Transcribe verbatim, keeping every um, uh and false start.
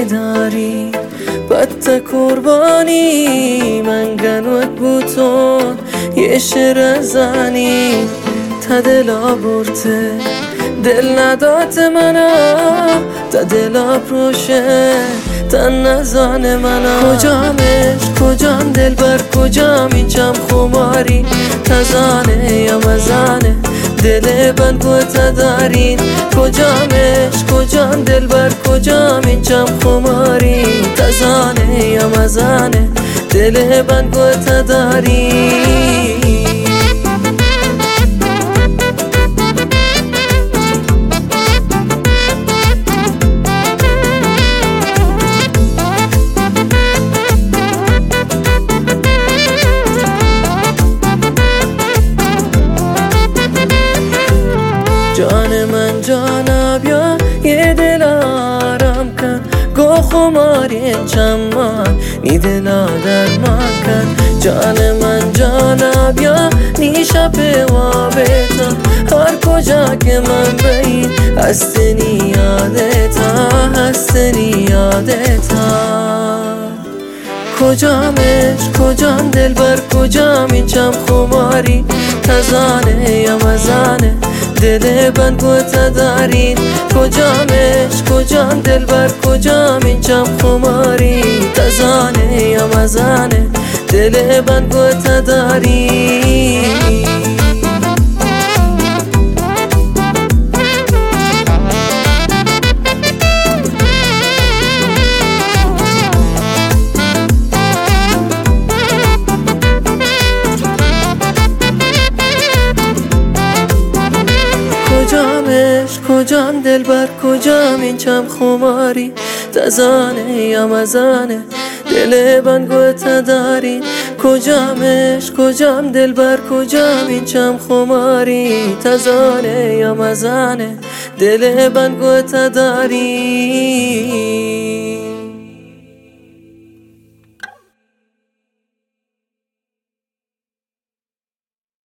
داری بط قربانی من گنوت بوتون یه شعر زنی تا دلا برته دل ندات منا تا دلا پروشه تا نزان منا کجامش کجام دل بر کجام اینجام خماری تزانه یا مزانه دل بند گوتا دارین کجامش کجام دل بر کجام اینجام خماری تزانه یا مزانه دل بند گوتا دارین جان من جانا بیا یه دل آرام کن گو خماری چمان نی دلا درمان کن جان من جانا بیا نیشا پیوابتا هر کجا که من بین هستنی یادتا هستنی یادتا کجامش کجام دل بر کجام اینجام خماری تزانه یا مزانه دل بند گوتا دارین کجامش کجام دل بر کجام اینجام خماری تزانه یا مزانه دل بند گوتا دارین کجامش کجام دل بر کجام اینجام خماری تزانه یا مزانه دل بند گوتا دارین کجامش کجام دل بر کجام اینجام خماری تزانه یا مزانه دل بند گوتا دارین